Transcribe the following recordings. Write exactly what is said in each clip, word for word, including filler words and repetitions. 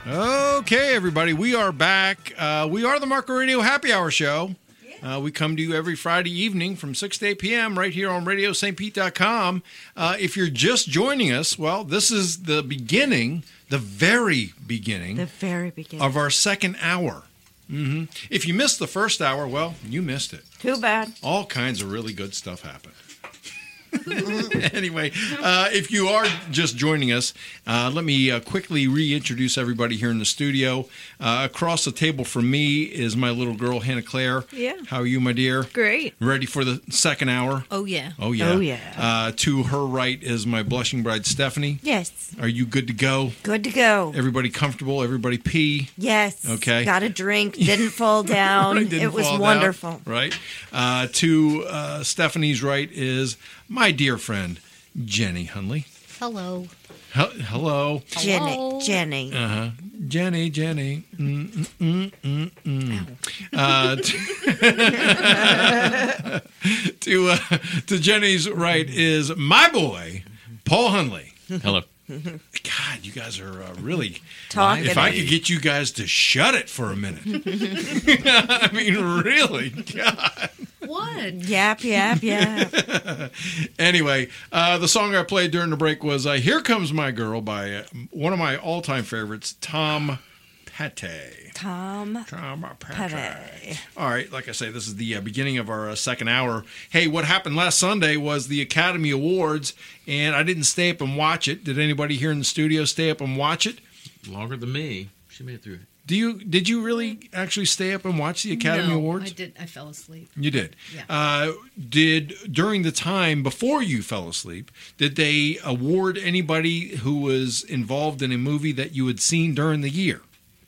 Okay, everybody, we are back. Uh, we are the Marco Radio Happy Hour Show. Uh, we come to you every Friday evening from six to eight p.m. right here on radio st pete dot com. Uh, if you're just joining us, well, this is the beginning, the very beginning, the very beginning of our second hour. Mm-hmm. If you missed the first hour, well, you missed it. Too bad. All kinds of really good stuff happened. Anyway, uh, if you are just joining us, uh, let me uh, quickly reintroduce everybody here in the studio. Uh, across the table from me is my little girl, Hannah Claire. Yeah. How are you, my dear? Great. Ready for the second hour? Oh, yeah. Oh, yeah. Oh, yeah. Uh, to her right is my blushing bride, Stephanie. Yes. Are you good to go? Good to go. Everybody comfortable? Everybody pee? Yes. Okay. Got a drink. Didn't fall down. Right, didn't it was fall wonderful. down, right? Uh, to uh, Stephanie's right is my dear friend, Jenny Hunley. Hello. He- hello. Jenny. Hello. Jenny. Uh-huh. Jenny, Jenny. Mm, mm, mm, mm, mm. Uh, to to, uh, to Jenny's right is my boy, Paul Hunley. Hello. God, you guys are uh, really Talking. If I could get you guys to shut it for a minute. I mean, really. God. What? Yap, yap, yap. Anyway, uh, the song I played during the break was uh, Here Comes My Girl by uh, one of my all-time favorites, Tom Petty. Tom Tom Petty. Petty. All right, like I say, this is the uh, beginning of our uh, second hour. Hey, what happened last Sunday was the Academy Awards, and I didn't stay up and watch it. Did anybody here in the studio stay up and watch it? Longer than me. She made it through it. Do you? Did you really actually stay up and watch the Academy no, Awards? I did. I fell asleep. You did. Yeah. Uh, did during the time before you fell asleep, did they award anybody who was involved in a movie that you had seen during the year?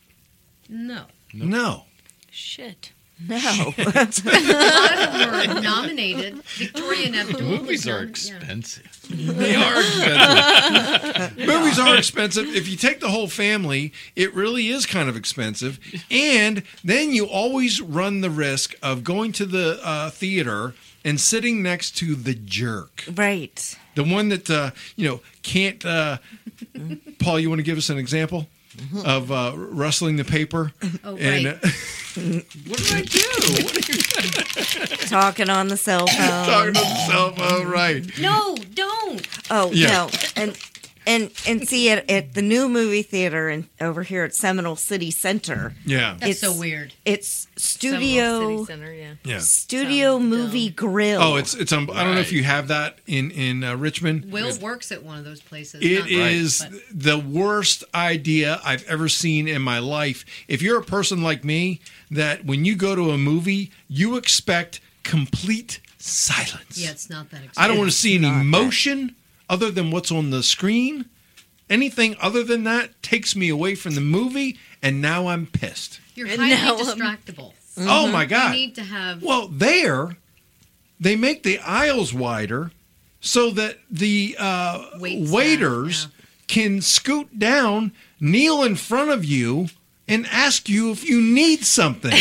No. No. no. Shit. No. A lot of them were nominated. Victoria and Abdul. Movies are was expensive. Yeah. They are expensive. Movies are expensive. If you take the whole family, it really is kind of expensive. And then you always run the risk of going to the uh, theater and sitting next to the jerk. Right. The one that, uh, you know, can't... Uh, Paul, you want to give us an example of uh, rustling the paper? Oh, right. And, uh, What did I do? What are you... Talking on the cell phone. talking to the cell phone, right. No, don't. Oh, Yeah. no. And and and see at, at the new movie theater and over here at Seminole City Center. Yeah. That's It's- so weird. It's Seminole studio City Center, yeah. Yeah. studio Sounds movie dumb. grill. Oh, it's it's. Um, I don't know if Right. you have that in in uh, Richmond. Will works at one of those places. It Not is mine, the worst idea I've ever seen in my life. If you're a person like me, that when you go to a movie, you expect complete silence. but- Yeah, it's not that expensive. I don't want to see any not that. motion other than what's on the screen. Anything other than that takes me away from the movie, and now I'm pissed. You're And highly now I'm- distractible. Oh my You God. need to have. Well, there, they make the aisles wider so that the uh, Wait staff, waiters yeah. can scoot down, kneel in front of you, and ask you if you need something.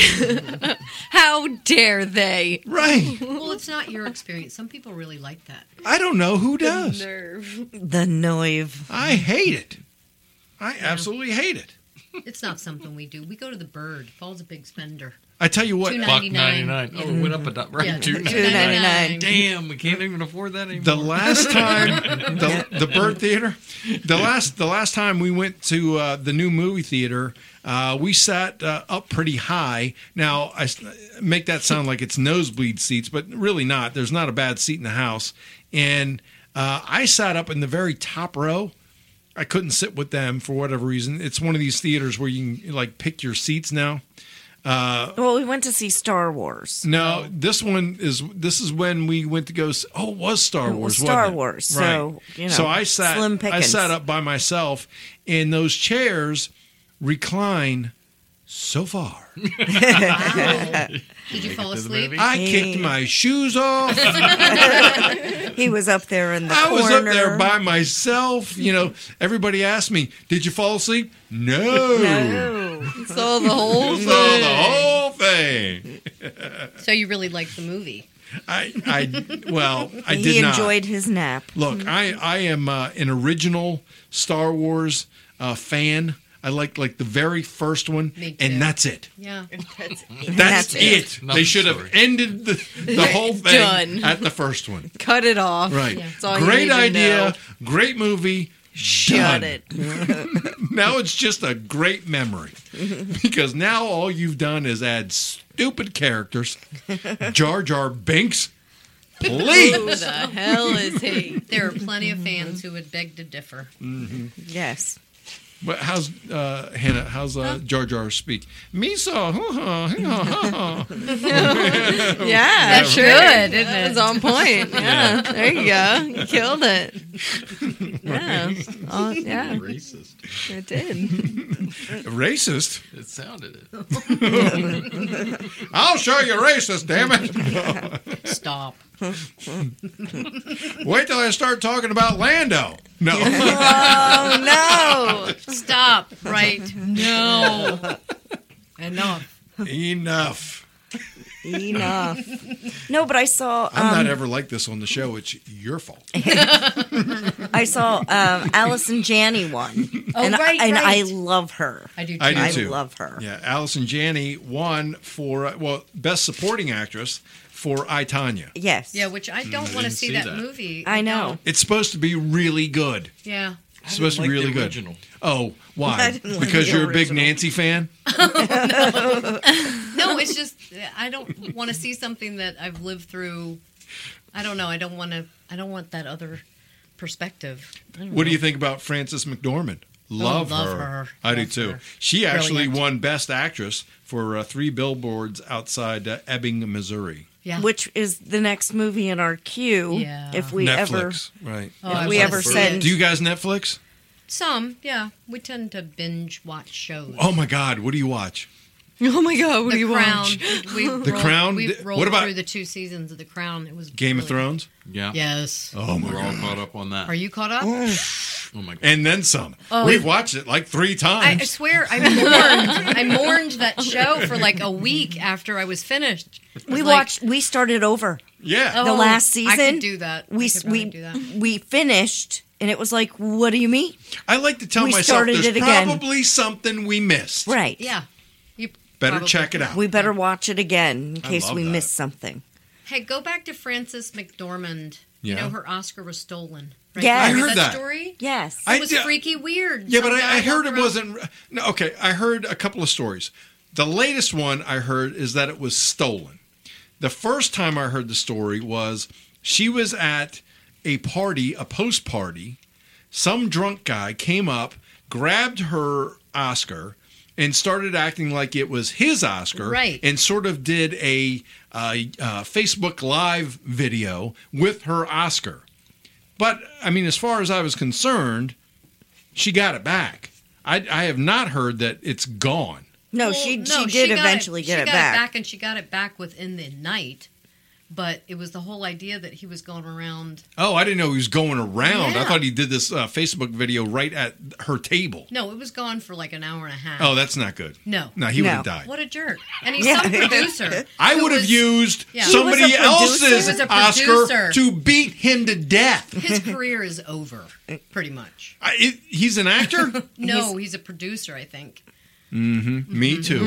How dare they? Right. Well, it's not your experience. Some people really like that. I don't know who does. Nerve. the Noive. I hate it. I absolutely hate it. It's not something we do. We go to the Bird. Paul's a big spender. I tell you what, Two Buck ninety-nine. ninety-nine. Oh, Yeah. it went up a dot. Right. Yeah, Two two ninety-nine. ninety-nine. Damn, we can't even afford that anymore. the last time the, the Bird Theater, the last the last time we went to uh, the new movie theater, uh, we sat uh, up pretty high. Now I s- make that sound like it's nosebleed seats, but really not. There's not a bad seat in the house, and uh, I sat up in the very top row. I couldn't sit with them for whatever reason. It's one of these theaters where you can like pick your seats now. Well, we went to see Star Wars. No, this one is. This is when we went to go. s- Oh, it was Star It Wars. was Star wasn't it? Wars, so, you know, so I sat. slim I pickings. sat up by myself, and those chairs recline so far. Did you fall to the asleep? movie? I Hey. kicked my shoes off. He was up there in the I corner. was up there by myself. You know, everybody asked me, "Did you fall asleep?" No. No. Saw the whole So thing. the whole thing. So you really liked the movie? I, I, well, I did He not. enjoyed his nap. Look, I, I am uh, an original Star Wars uh, fan. I liked like the very first one, Me too. and that's it. Yeah. That's, That's it. Not They the should have story. ended the, the whole thing Done. at the first one. Cut it off. Right. That's all you Great need to idea. know. Great movie. Shut done. it. Now it's just a great memory because now all you've done is add stupid characters. Jar Jar Binks. Who Please. the hell is he? There are plenty of fans who would beg to differ. Yes. But how's uh, Hannah? How's uh, Jar Jar speak? Misa. Yeah, That's sure. good, isn't That it? was on point. Yeah, there you go. You killed it. Yeah, oh, yeah, Racist. it did. Racist. It sounded it. I'll show you racist. Damn it! Stop. Wait till I start talking about Lando. No. Oh Stop. Right. No. Enough. Enough. no! Enough. No, but I saw. I'm Um, not ever like this on the show. It's your fault. I saw um, Allison Janney one, Oh, and, right, I, and I right. love her. I do too. I do I too. love her. Yeah, Allison Janney won for uh, well, best supporting actress for I, Tonya. Yes. Yeah, which I don't I want to didn't see see that, that. movie. I know. It's supposed to be really good. Yeah. It's supposed to be like the really good. original. Oh, I why? didn't like Because the you're a big original. Nancy fan? No, it's just I don't want to see something that I've lived through. I don't know. I don't want to. I don't want that other perspective. I don't What do know. you think about Frances McDormand? Love, love her. her. I do Love too. her. She actually Brilliant. won Best Actress for uh, Three Billboards Outside uh, Ebbing, Missouri. Yeah. Which is the next movie in our queue. Yeah. If we ever, Netflix, right? Oh, if I we wanna ever see send. it. Do you guys Netflix? Some, yeah. We tend to binge watch shows. Oh my God, what do you watch? Oh my God, what The do you Crown. watch? We The rolled, Crown? We Th- rolled what about- through the two seasons of The Crown. It was Game of really- Thrones? Yeah. Yes. Oh my We're all God. caught up on that. Are you caught up? Oh my god. And then some. Oh. We've watched it like three I, I times. swear, I mourned. I mourned that show for like a week after I was finished. I was We like, watched. We started over. yeah. the oh, last I season, could do that. We I could probably we do that. we finished, and it was like, what do you mean? I like to tell We myself started there's it again. probably something we missed. Right. Yeah. You Better probably- check it out. We better watch it again in case love we that. missed something. Hey, go back to Frances McDormand. You Yeah. know her Oscar was stolen. Right? Yes. You I heard that. story. Yes. It I was did- freaky weird. Yeah, Some but guy I, I heard walked it around- wasn't. No, okay. I heard a couple of stories. The latest one I heard is that it was stolen. The first time I heard the story was she was at a party, a post party. Some drunk guy came up, grabbed her Oscar, and started acting like it was his Oscar, Right. and sort of did a uh, uh, Facebook Live video with her Oscar. But, I mean, as far as I was concerned, she got it back. I, I have not heard that it's gone. No, Well, she no, she did got eventually it, get she it got back. it back, and she got it back within the night. But it was the whole idea that he was going around. Oh, I didn't know he was going around. I Yeah. thought he did this uh, Facebook video right at her table. No, it was gone for like an hour and a half. Oh, that's not good. No. No, he No. would have died. What a jerk! And he's Yeah. some producer. I who would have was- used Yeah. He somebody was a producer? else's He was a Oscar producer. to beat him to death. His career is over, pretty much. I, it, he's an actor? No, he's a producer, I think. Me too.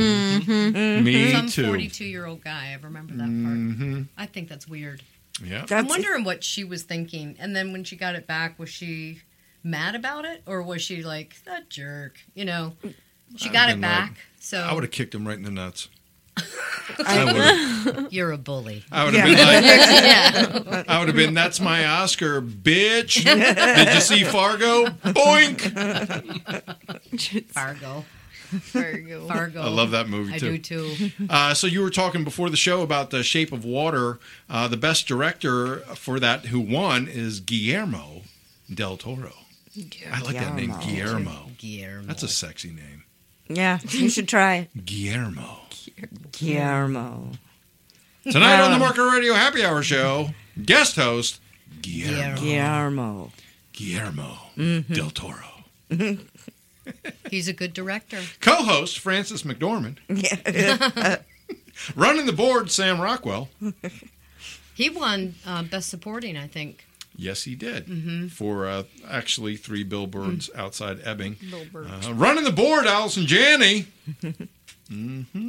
Me Some too. forty-two-year-old guy. I remember that Mm-hmm. part. I think that's weird. Yeah. I'm That's- wondering what she was thinking. And then when she got it back, was she mad about it, or was she like that jerk? You know, she I'd got been it back. like- so I would have kicked him right in the nuts. I would have. you're a bully. I would have Yeah. been like, I would have been, that's my Oscar, bitch. Did you see Fargo? Boink. Fargo. Fargo. Fargo. I love that movie I too. do too. Uh, so you were talking before the show about The Shape of Water. Uh, the best director for that who won is Guillermo del Toro. I like that name, Guillermo. Guillermo. Guillermo. That's a sexy name. Yeah, you should try it. Guillermo. Guillermo. Tonight on the Um, Market Radio Happy Hour Show, guest host Guillermo. Guillermo. Guillermo. Guillermo del Toro. He's a good director. Co-host Frances McDormand. Yeah. Running the board, Sam Rockwell. He won uh, Best Supporting, I think. Yes, he did. Mm-hmm. For uh, actually three billboards Mm. outside Ebbing. Billboards. Uh, running the board, Allison Janney. mm-hmm.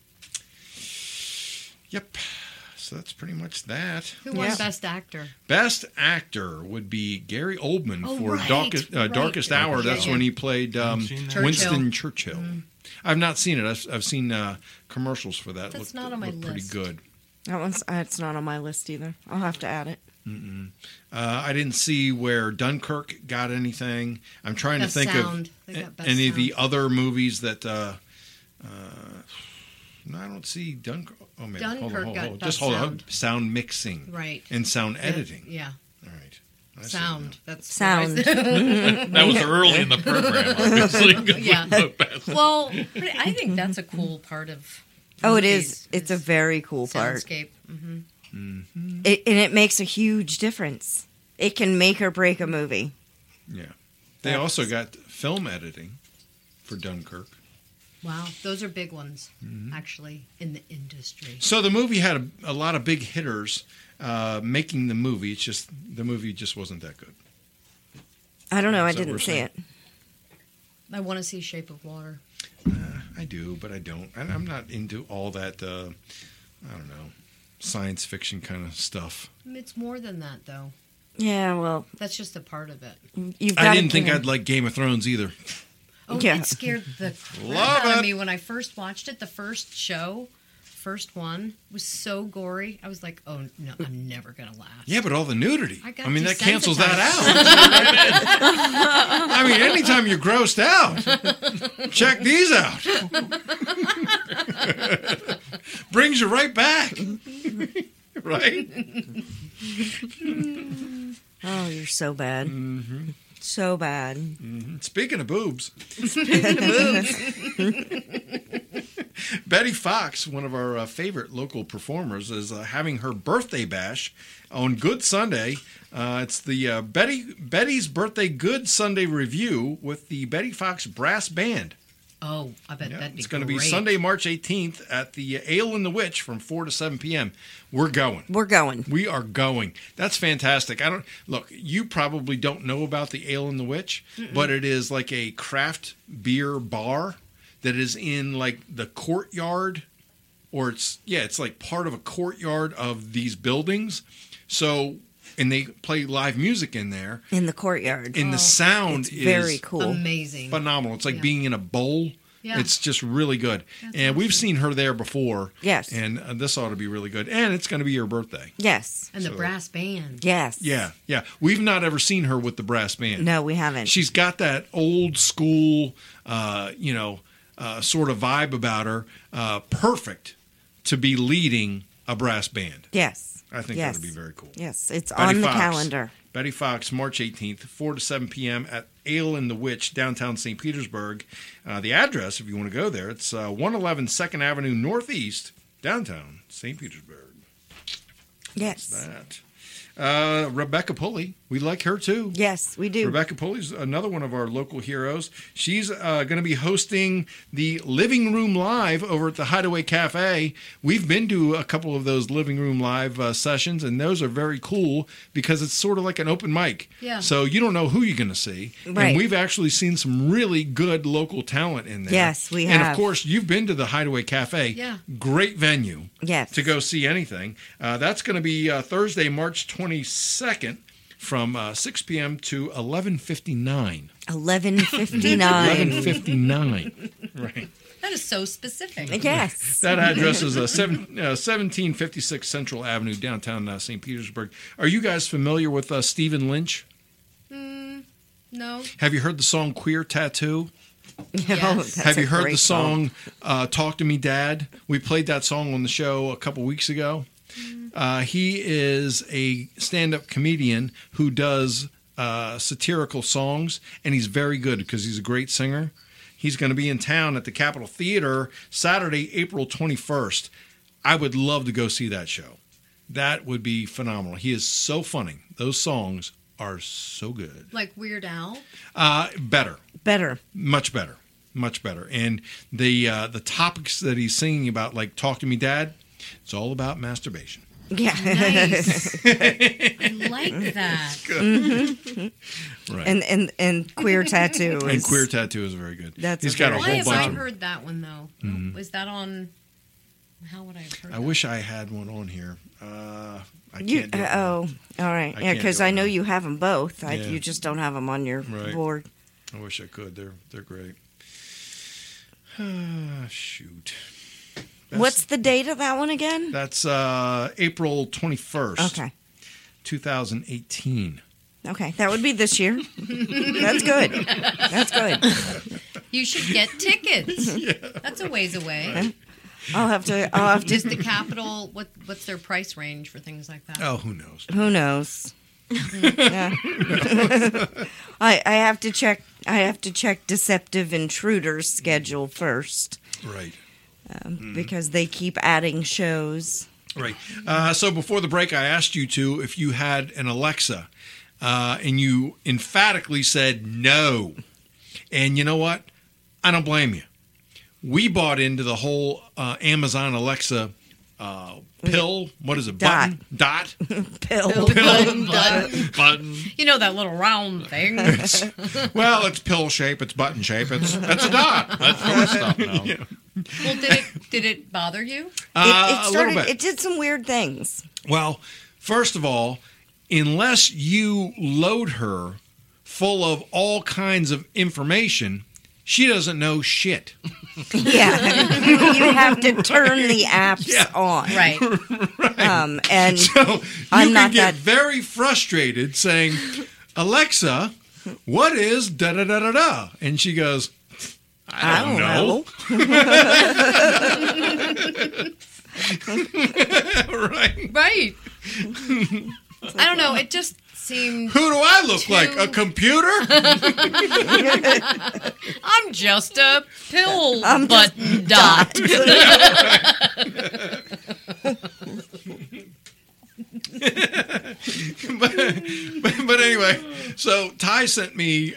Yep. So that's pretty much that. Who won Yeah. Best Actor? Best actor would be Gary Oldman Oh, for right, Darkest, uh, right. Darkest Hour. Yeah, That's yeah. when he played um, Haven't seen that. Winston Churchill. Churchill. I've not seen it. I've, I've seen uh, commercials for that. That's Looked- not on my looked pretty list. good. That one's uh, it's not on my list either. I'll have to add it. Uh, I didn't see where Dunkirk got anything. I'm trying Best to think sound. They of got a- best any of the sound. other movies that. Uh, uh, no, I don't see Dunkirk. Oh, maybe. hold on, Dunkirk hold, got hold. best Just hold on. sound. Sound mixing. Right. And sound editing. Yeah. All right. I see Sound. That's Sound. That was early in the program, obviously. 'cause we Yeah. know best. Well, pretty- I think that's a cool part of. Oh, it movies, is. It's a very cool part. soundscape. hmm It, and it makes a huge difference. It can make or break a movie. that. Yeah. They also got film editing for Dunkirk. Wow, those are big ones, Mm-hmm. actually, in the industry. So the movie had a, a lot of big hitters uh, making the movie. It's just the movie just wasn't that good. I don't know. I Is that what didn't we're see saying? it. I want to see Shape of Water. I do, but I don't. I, I'm not into all that. Uh, I don't know, science fiction kind of stuff. It's more than that, though. Yeah, well, That's just a part of it. you've got I didn't think I'd like Game of Thrones either. Oh, Yeah. it scared the crap Love out it. of me when I first watched it. The first show, first one, was so gory. I was like, oh, no, I'm never going to laugh. Yeah, but all the nudity. I I, got mean, that cancels that desensitized. out. I mean, anytime you're grossed out, check these out. Brings you right back. Right? Oh, you're so bad. Mm-hmm. So bad. Speaking of boobs. Betty Fox, one of our uh, favorite local performers, is uh, having her birthday bash on Good Sunday. Uh, it's the uh, Betty Betty's Birthday Good Sunday Review with the Betty Fox Brass Band. Oh, I bet Yeah, that'd be it's going to be great. Sunday, March eighteenth at the Ale and the Witch from four to seven p.m. We're going. We're going. We are going. That's fantastic. I don't look. You probably don't know about the Ale and the Witch, but it is like a craft beer bar that is in like the courtyard, or it's yeah, it's like part of a courtyard of these buildings. So, and they play live music in there, In the courtyard. and the sound It's is very cool. Amazing. phenomenal. It's like Yeah. being in a bowl. Yeah. It's just really good. That's and we've awesome. seen her there before. Yes. And uh, this ought to be really good. And it's going to be her birthday. Yes. and the So- brass band. Yes. Yeah, yeah. We've not ever seen her with the brass band. No, we haven't. She's got that old school, uh, you know, uh, sort of vibe about her. Uh, perfect to be leading a brass band. yes. I think yes. that would be very cool. Yes, it's Betty on the Fox. calendar. Betty Fox, March eighteenth, four to seven p.m. at Ale and the Witch, downtown Saint Petersburg. Uh, the address, if you want to go there, it's uh, one eleven second Avenue Northeast, downtown Saint Petersburg. Yes. That. Uh, Rebecca Pulley, we like her too. Yes, we do. Rebecca Pulley's another one of our local heroes. She's uh, going to be hosting the Living Room Live over at the Hideaway Cafe. We've been to a couple of those Living Room Live uh, sessions, and those are very cool because it's sort of like an open mic. Yeah. So you don't know who you're going to see. Right. And we've actually seen some really good local talent in there. Yes, we And of have. course, you've been to the Hideaway Cafe. Yeah. Great venue Yes. to go see anything. Uh, that's going to be uh, Thursday, March twenty-second from uh, six p.m. to eleven fifty-nine. eleven fifty-nine. eleven fifty-nine. Right. That is so specific. Yes. That address is uh, seven, uh, seventeen fifty-six Central Avenue, downtown uh, Saint Petersburg. Are you guys familiar with uh, Stephen Lynch? No. Have you heard the song Queer Tattoo? Yes. Have you heard the song uh, Talk to Me Dad? We played that song on the show a couple weeks ago. Uh, he is a stand-up comedian who does uh, satirical songs, and he's very good because he's a great singer. He's going to be in town at the Capitol Theater Saturday, April twenty-first. I would love to go see that show. That would be phenomenal. He is so funny. Those songs are so good. Like Weird Al. Uh, better. Better. Much better, much better. And the uh, the topics that he's singing about, like "Talk to Me, Dad," it's all about masturbation. Yeah. Nice. I like that. Right. and, and and queer tattoo is And Queer Tattoo is very good. That's He's a got a very- Why whole have bunch I of. heard that one though? Mhm. Was that on? How would I have heard? I that? wish I had one on here. Uh, I can't. You, do it uh, now. oh, all right. I Yeah, can't because do it I know now. you have them both. I, Yeah. You just don't have them on your Right. board. I wish I could. They're they're great. Ah, shoot. Best- What's the date of that one again? That's uh, April twenty-first, Okay. two thousand eighteen. Okay, that would be this year. That's good. That's good. You should get tickets. That's a ways away. I'll have to. I'll have Is to. the Capitol? What What's their price range for things like that? Oh, who knows? Who knows? Yeah. I I have to check. I have to check Deceptive Intruders schedule first Right. um, because they keep adding shows. Right. Uh, so before the break, I asked you two if you had an Alexa, uh, and you emphatically said no. And you know what? I don't blame you. We bought into the whole uh, Amazon Alexa uh, pill. What is it? Dot. Button? Dot? Pill. Button, button. Button. You know that little round thing. Well, it's pill shape. It's button shape. It's that's a dot. That's your stuff now. Yeah. Well, did it did it bother you? Uh, It, it a started. little bit. It did some weird things. Well, first of all, unless you load her full of all kinds of information, she doesn't know shit. Yeah, you have to turn the apps Yeah. on. Right. Um, and So you I'm can not get that- very frustrated saying, Alexa, what is da da da da da? And she goes, I don't, know. Right. Right. I don't know. It just seemed. Who do I look Two- like? A computer? I'm just a pill I'm just button dot. but, but, but anyway, so Ty sent me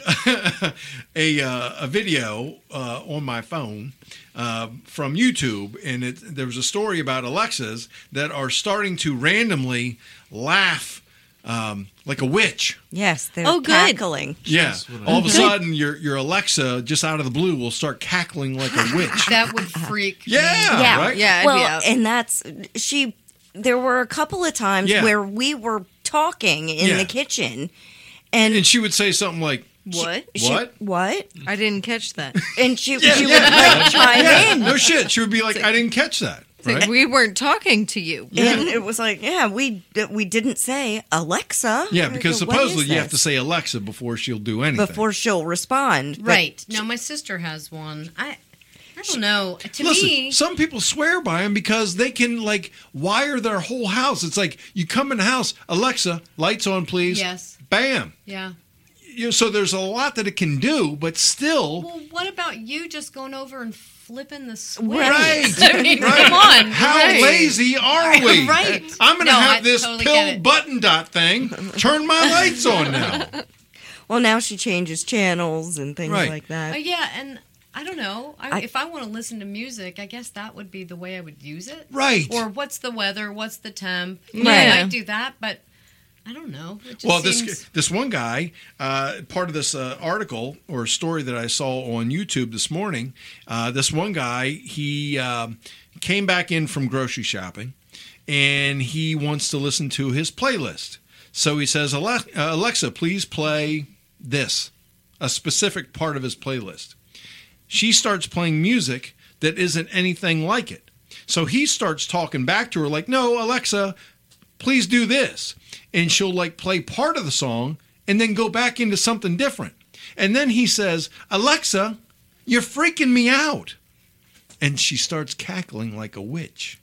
a uh, a video uh, on my phone uh, from YouTube, and it, there was a story about Alexas that are starting to randomly laugh um, like a witch. yes, they're Oh, good. cackling. Yeah, what I- all of a sudden your your Alexa just out of the blue will start cackling like a witch. That would freak Yeah, me. Yeah. right. Yeah, I'd be Well, out. and that's she. There were a couple of times Yeah. where we were talking in Yeah. the kitchen, and And she would say something like, What? she- "What?" what? I didn't catch that. And she, she would like chime Yeah, in, no shit. She would be like, "I didn't catch that." It's like, Right? we weren't talking to you. and it was like, yeah, we we didn't say Alexa. Yeah, because What is supposedly you have to this? say Alexa before she'll do anything. before she'll respond. But Right. Now my sister has one. I I don't know. To Listen, me, some people swear by them because they can like wire their whole house. It's like you come in the house, Alexa, lights on, please. yes. Bam. Yeah. You know, so there's a lot that it can do, but still. Well, what about you just going over and flipping the switch? Right. I mean, Right. come on. How Right. lazy are we? Right. I'm going to No, have I this totally get pill it. button dot thing turn my lights on now. well, now she changes channels and things Right. like Uh, that. yeah, and I don't know. I, I- if I want to listen to music, I guess that would be the way I would use it. Right. Or what's the weather? What's the temp? Yeah. Yeah, I might do that, but I don't know. It just Well, seems... this this one guy, uh, part of this uh, article or story that I saw on YouTube this morning, uh, this one guy, he um, came back in from grocery shopping, and he wants to listen to his playlist. So he says, "Ale- uh, Alexa, please play this, a specific part of his playlist." She starts playing music that isn't anything like it. So he starts talking back to her like, "No, Alexa, please do this." And she'll like play part of the song and then go back into something different. And then he says, "Alexa, you're freaking me out." And she starts cackling like a witch.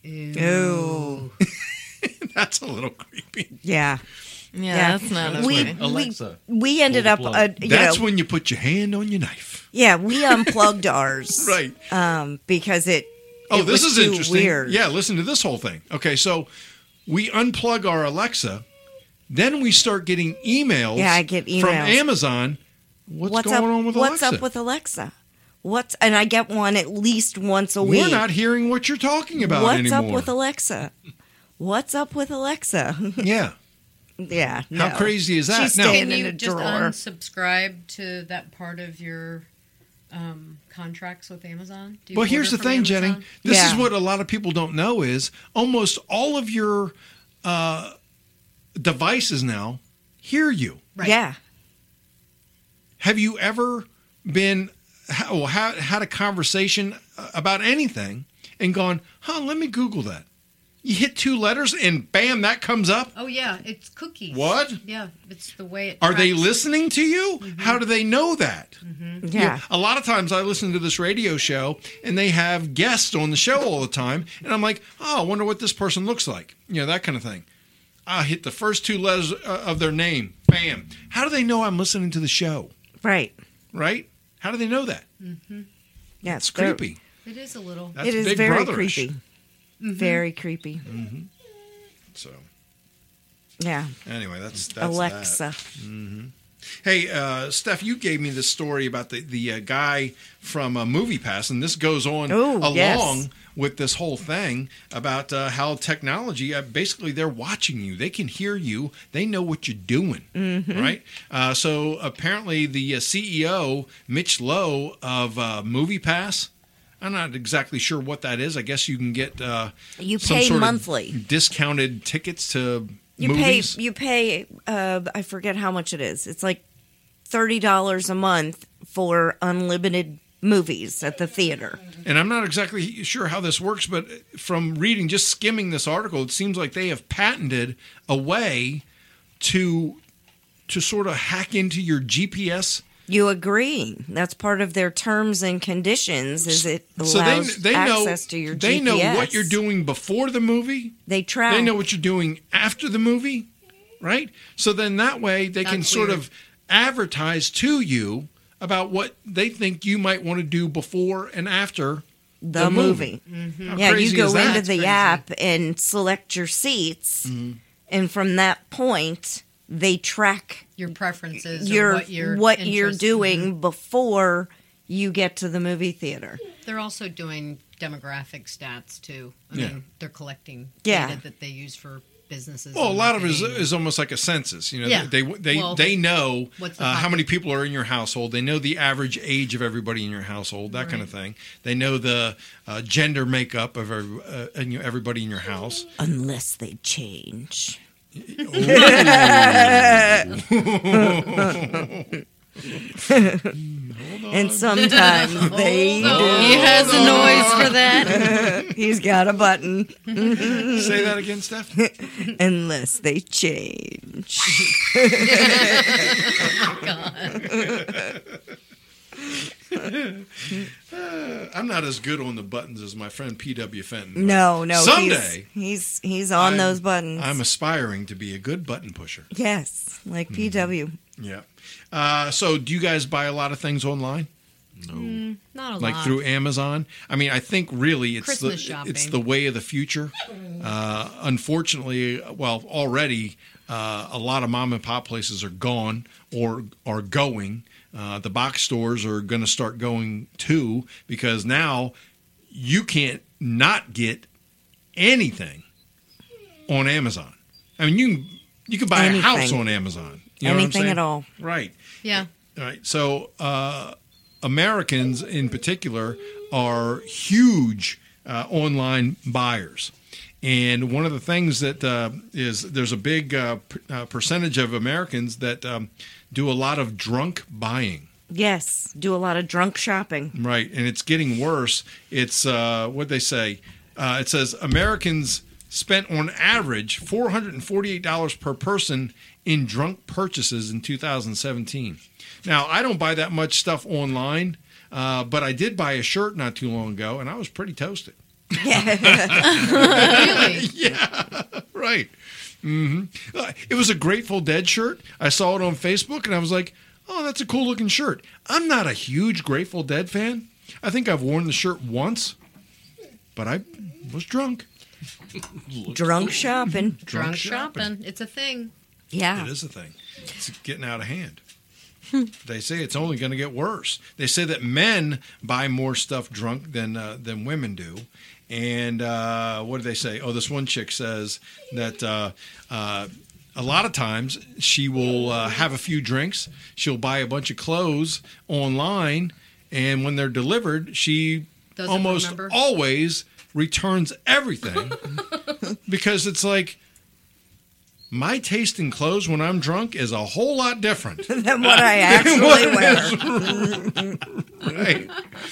Oh, That's a little creepy. yeah. Yeah, Yeah. that's not We- okay. Alexa. We ended Pull up, the uh, plug. you That's know, when you put your hand on your knife. yeah, we unplugged ours, Right. Um, because it. Oh, it this was is too interesting. Weird. Yeah, listen to this whole thing. Okay, so we unplug our Alexa, then we start getting emails. Yeah, I get from emails. Amazon. What's, What's going up? on with what's Alexa? up with Alexa? What's and I get one at least once a We're week. not hearing what you're talking about What's anymore. up with Alexa? What's up with Alexa? Yeah. Yeah. How no. crazy is that? She's Now- staying Can in you a just drawer. unsubscribe to that part of your um, contracts with Amazon? Do you Well, here's the order from thing, Jenny. Amazon? This is Yeah. what a lot of people don't know is almost all of your uh, devices now hear you. Right. Yeah. Have you ever been ha- well, ha- had a conversation about anything and gone, huh, let me Google that. You hit two letters and bam, that comes up. Oh yeah, it's cookies. What? Yeah, it's the way it. Are they tracks. listening to you? How do they know that? Yeah. You know, a lot of times I listen to this radio show and they have guests on the show all the time. And I'm like, oh, I wonder what this person looks like. You know, that kind of thing. I hit the first two letters uh, of their name. Bam. How do they know I'm listening to the show? Right. Right? How do they know that? Yeah. It's they're- creepy. It is a little. That's It is Big very Brotherish. creepy. Very creepy. So Yeah. anyway, that's, that's Alexa. that. Hey, uh, Steph, you gave me this story about the the uh, guy from uh, MoviePass, and this goes on Ooh, along yes. with this whole thing about uh, how technology, uh, basically, they're watching you. They can hear you. They know what you're doing, right? Uh, so apparently the uh, C E O, Mitch Lowe of uh, MoviePass, I'm not exactly sure what that is. I guess you can get uh, You some pay sort monthly. of discounted tickets to You movies. pay. You pay. Uh, I forget how much it is. It's like thirty dollars a month for unlimited movies at the theater. And I'm not exactly sure how this works, but from reading, just skimming this article, it seems like they have patented a way to to sort of hack into your G P S. You agree? That's part of their terms and conditions. Is it allows So they they know access to your they G P S? know what you're doing before the movie. They track. They know what you're doing after the movie, right? So then that way they can That's sort weird. of advertise to you about what they think you might want to do before and after the, the movie. movie. How Yeah, you crazy go is that? into That's the crazy. app and select your seats, and from that point, they track Your preferences. or your what your what you're interests- doing before you get to the movie theater. They're also doing demographic stats too. I Yeah. mean, they're collecting Yeah. data that they use for businesses. Well, a and lot of it is, marketing. is almost like a census. You know, Yeah. they they Well, they know what's the uh, how pocket- many people are in your household. They know the average age of everybody in your household, that kind of thing. They know the uh, gender makeup of every, uh, and, you know, everybody in your house. Unless they change. And sometimes they Hold do. on. He has a noise for that. He's got a button. Say that again, Steph. Unless they change. I'm not as good on the buttons as my friend P W Fenton. but No, no. Someday He's he's, he's on I'm- those buttons. I'm aspiring to be a good button pusher. yes, like P W. Yeah. Uh, so, do you guys buy a lot of things online? Not a Like lot. through Amazon? I mean, I think really it's the Christmas shopping. it's the way of the future. Uh, unfortunately, well, already uh, a lot of mom and pop places are gone or are going. Uh, the box stores are going to start going too because now you can't not get anything on Amazon. I mean, you you can buy Anything. a house on Amazon. You know what I'm Anything saying? at all. Right. Yeah. All right. So uh, Americans in particular are huge uh, online buyers. And one of the things that uh, is there's a big uh, p- uh, percentage of Americans that um, do a lot of drunk buying. Yes, do a lot of drunk shopping. Right. And it's getting worse. It's uh, what they say. Uh, it says Americans spent on average four hundred forty-eight dollars per person in drunk purchases in two thousand seventeen. Now, I don't buy that much stuff online, uh, but I did buy a shirt not too long ago, and I was pretty toasted. Really? Yeah, right. hmm Uh, it was a Grateful Dead shirt. I saw it on Facebook, and I was like, oh, that's a cool looking shirt. I'm not a huge Grateful Dead fan. I think I've worn the shirt once, but I was drunk. Drunk shopping. Drunk shopping. It's a thing. Yeah. It is a thing. It's getting out of hand. They say it's only going to get worse. They say that men buy more stuff drunk than uh, than women do. And uh, what do they say? Oh, this one chick says that uh, uh, a lot of times she will uh, have a few drinks. She'll buy a bunch of clothes online, and when they're delivered, she Doesn't almost remember? always returns everything because it's like, my taste in clothes when I'm drunk is a whole lot different. Than what I actually wear. Right.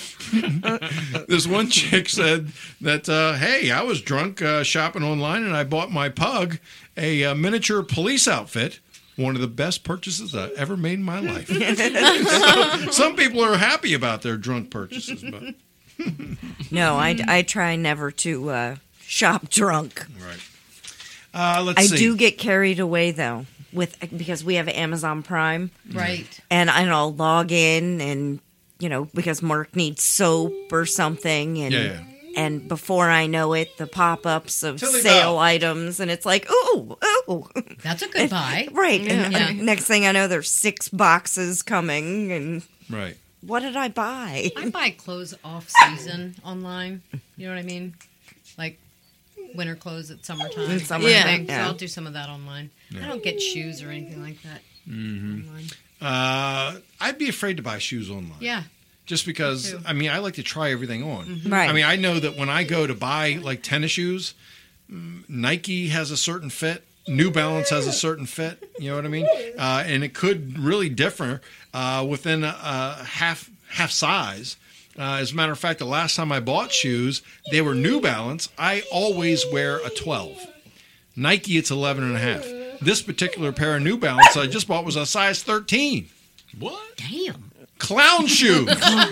This one chick said that, uh, hey, I was drunk uh, shopping online and I bought my pug a, uh miniature police outfit. One of the best purchases I ever made in my life. So, some people are happy about their drunk purchases, but No, I, I try never to uh, shop drunk. right. Uh, let's I see. do get carried away though, with because we have Amazon Prime, Right. and I'll log in, and you know, because Mark needs soap or something, and Yeah, yeah. and before I know it, the pop-ups of Tilly sale Bell. items, and it's like, ooh, ooh, That's a good buy. right. And Yeah. uh, next thing I know, there's six boxes coming, and Right. what did I buy? I buy clothes off season online. You know what I mean? Like winter clothes at summertime. In kind summer, of Yeah. thing. So yeah. I'll do some of that online. I don't get shoes or anything like that. Online. Uh, I'd be afraid to buy shoes online. Yeah. Just because, Me too. I mean, I like to try everything on. Right. I mean, I know that when I go to buy like tennis shoes, mm, Nike has a certain fit, New Balance has a certain fit. You know what I mean? Uh, and it could really differ uh, within a, a half half size. Uh, as a matter of fact, the last time I bought shoes, they were New Balance. I always wear a twelve. Nike, it's eleven and a half. This particular pair of New Balance I just bought was a size thirteen. What? Damn. Clown shoes.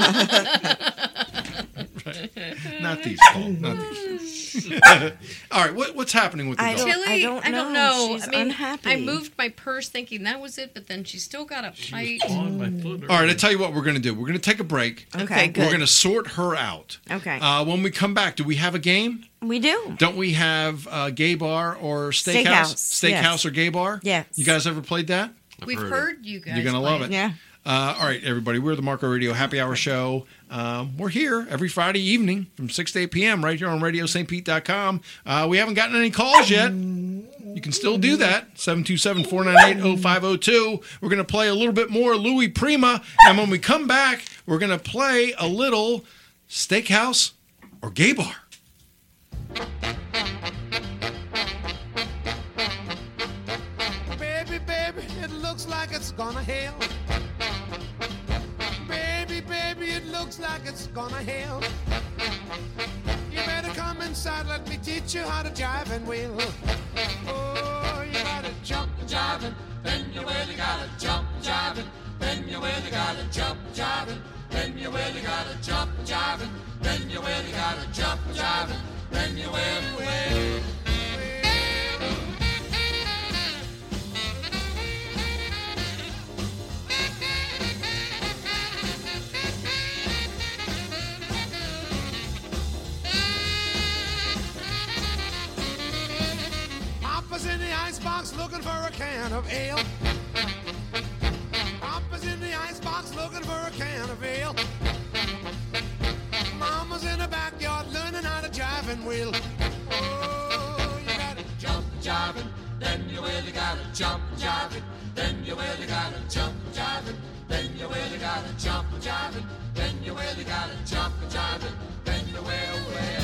Right. Not these, Paul. Not these. All right, what, what's happening with the I dog? don't- Tilly, don't I don't know. know. She's I mean, unhappy. I moved my purse thinking that was it, but then she still got a bite. On my foot. All right, I tell you what we're going to do. We're going to take a break. Okay, good. We're going to sort her out. Okay. Uh, when we come back, do we have a game? We do. Don't we have uh, gay bar or steakhouse? Steakhouse, Steakhouse yes. or gay bar? Yes. You guys ever played that? We've heard heard you guys. You're gonna play love it. Yeah. Uh, all right, everybody. We're the Marco Radio Happy Hour Show. Um, we're here every Friday evening from six to eight p.m. right here on radio st pete dot com. Uh, we haven't gotten any calls yet. You can still do that. seven two seven, four nine eight, oh five oh two. We're going to play a little bit more Louis Prima. And when we come back, we're going to play a little steakhouse or gay bar. Baby, baby, it looks like it's gonna hail. Baby, baby, it looks like it's gonna hail. You better come inside, let me teach you how to jive and wheel. Oh, you gotta jump jiving, then you really gotta jump jiving, then you really gotta jump jiving, then you really gotta jump jiving, then you really gotta jump jiving, then you really, really. Papa's in the icebox looking for a can of ale. Papa's in the icebox looking for a can of ale. Mama's in the backyard learning how to jive and wheel. Oh, you gotta jump jiving, then you really gotta jump jiving, then you really gotta jump jiving, then you really gotta jump jiving, then you really gotta jump jiving, then you will, will.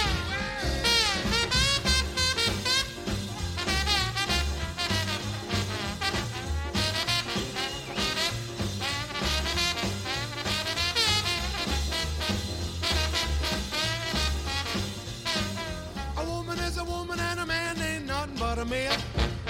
A woman is a woman and a man ain't nothing but a male.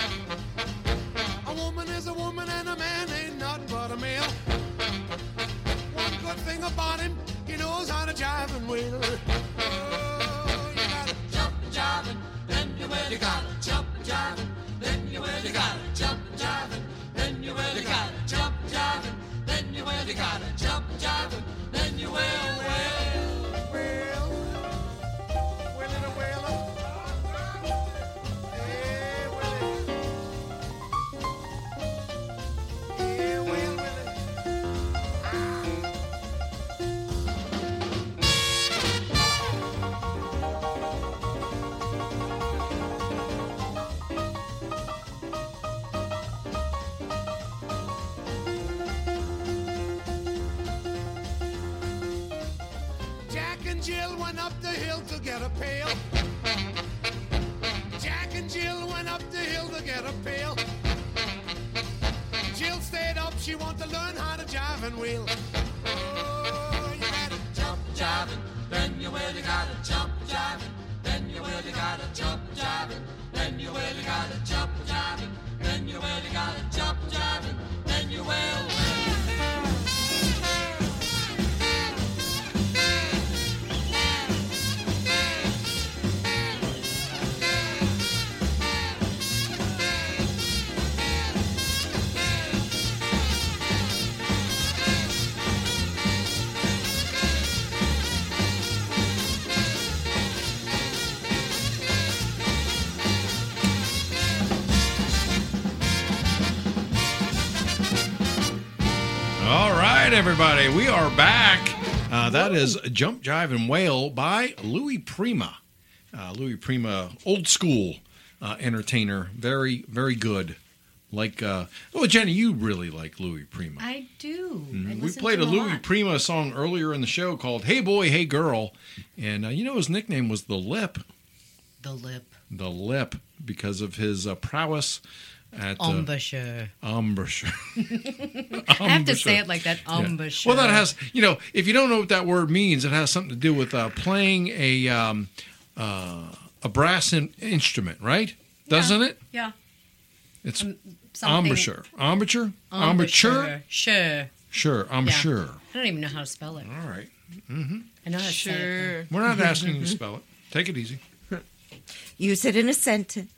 A woman is a woman and a man ain't nothing but a male. One good thing about him, he knows how to jive and wheel. Oh, you gotta jump jiving, then you really gotta jump jiving, then you really gotta jump jiving, then you really gotta jump jiving, then you really gotta jump jiving, then you will, will, will. Willie the Wailer. Hey, Willie. Hey, Will, Willie. and Jill went up the hill to get a pail. Jack and Jill went up the hill to get a pail. Jill stayed up, she wanted to learn how to jive and wheel. Oh, you gotta jump jiving, then you really gotta jump jiving, then you really gotta jump jiving, then you really gotta jump jiving, then you really gotta jump jiving, then you will. All right, everybody, we are back. Uh, that is Jump, Jive, and Wail by Louis Prima. Uh, Louis Prima, old school uh, entertainer, very, very good. Like, uh, oh, Jenny, you really like Louis Prima. I do. I we listen played to a him Louis lot. Prima song earlier in the show called "Hey Boy, Hey Girl," and uh, you know his nickname was the Lip, The lip. the Lip, because of his uh, prowess at uh, Embouchure. embouchure. I have to say it like that. Embouchure. Well, that has, you know, if you don't know what that word means, it has something to do with uh, playing a um, uh, a brass in- instrument, right? Doesn't it? Yeah. It's Um, something- embouchure. Embouchure? Embouchure. Embouchure? Sure. Sure, embouchure. I don't even know how to spell it. All right. I know how to say it. Sure. We're not asking you to spell it. Take it easy. Use it in a sentence.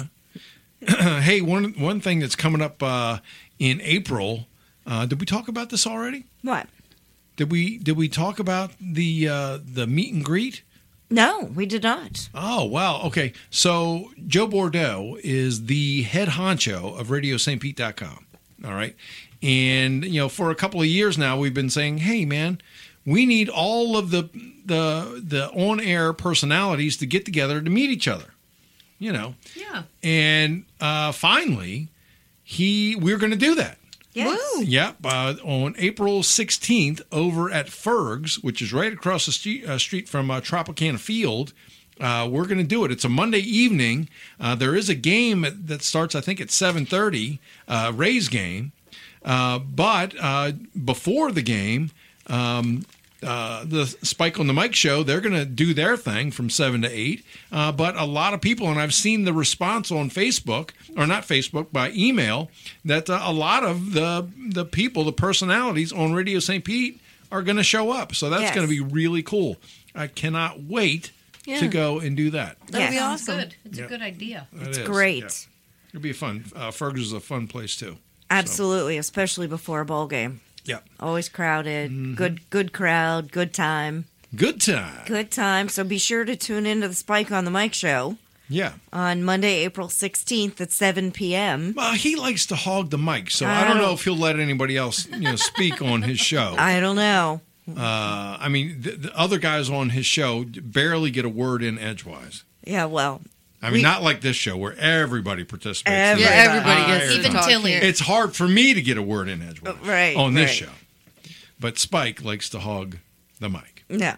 Hey, one one thing that's coming up uh, in April. Uh, did we talk about this already? What? Did we did we talk about the uh, the meet and greet? No, we did not. Oh, wow. Okay. So Joe Bordeaux is the head honcho of radio st pete dot com. All right. And, you know, for a couple of years now, we've been saying, hey, man, we need all of the the the on-air personalities to get together to meet each other, you know. Yeah. And uh, finally, he we're going to do that. Yes. Woo. Yep, uh, on April sixteenth over at Ferg's, which is right across the street, uh, street from uh, Tropicana Field. Uh, we're going to do it. It's a Monday evening. Uh, there is a game at, that starts, I think, at seven thirty, uh, Rays game. Uh, but uh, before the game, um, uh, the Spike on the Mic show, they're going to do their thing from seven to eight. Uh, but a lot of people, and I've seen the response on Facebook, or not Facebook, by email, that uh, a lot of the the people, the personalities on Radio Saint Pete are going to show up. So that's Yes. going to be really cool. I cannot wait Yeah. to go and do that. That'd be Yes. Sounds awesome. good. It's Yeah. a good idea. It It's is. great. Yeah. It'll be fun. Uh, Fergus is a fun place, too. Absolutely, especially before a ball game. Yeah. Always crowded. Mm-hmm. Good good crowd, good time. Good time. Good time. So be sure to tune into the Spike on the Mic show Yeah. on Monday, April sixteenth at seven p.m. Uh, he likes to hog the mic, so I I don't know don't- if he'll let anybody else, you know, speak on his show. I don't know. Uh, I mean, the, the other guys on his show barely get a word in edgewise. Yeah, well, I mean, We- not like this show where everybody participates. Everybody. Yeah, everybody Entire gets to Even talk Tilly. here. It's hard for me to get a word in edgewise right, on this right. show. But Spike likes to hog the mic. no.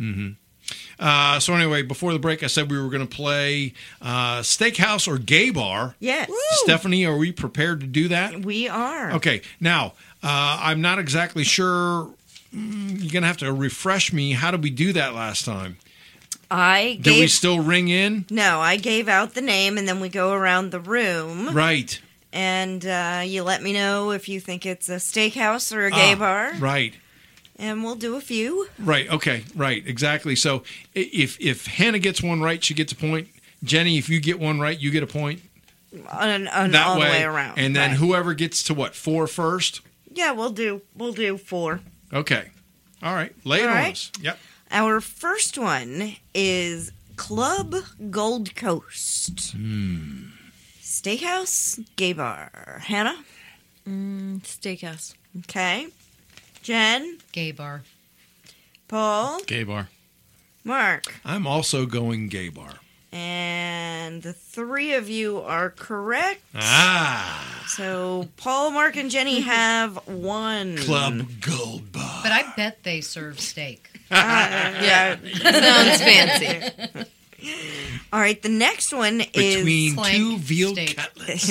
Uh, so anyway, before the break, I said we were going to play uh, Steakhouse or Gay Bar. Yes, Stephanie, are we prepared to do that? we are. Okay, now, uh, I'm not exactly sure. Mm, You're going to have to refresh me. How did we do that last time? I Did gave we still ring in? no. I gave out the name, and then we go around the room, Right. and uh, you let me know if you think it's a steakhouse or a gay Ah, bar, Right. and we'll do a few. Right. Okay. Right. Exactly. So i- if if Hannah gets one right, she gets a point. Jenny, if you get one right, you get a point. On, on That all way, the way around, and then Right. whoever gets to what four first. Yeah, we'll do. We'll do four. Okay. All right. Lay it All on right. us. Yep. Our first one is Club Gold Coast. Hmm. Steakhouse, gay bar. Hannah? Mm, steakhouse. Okay. Jen? Gay bar. Paul? Gay bar. Mark? I'm also going gay bar. And the three of you are correct. Ah. So Paul, Mark, and Jenny have one. Club Gold Bar. But I bet they serve steak. Yeah, sounds fancy. All right, the next one is Between Plank two veal steak. cutlets.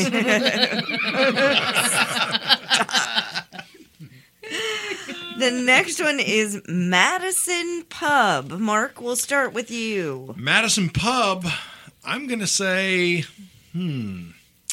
the next one is Madison Pub. Mark, we'll start with you. Madison Pub, I'm going to say, hmm.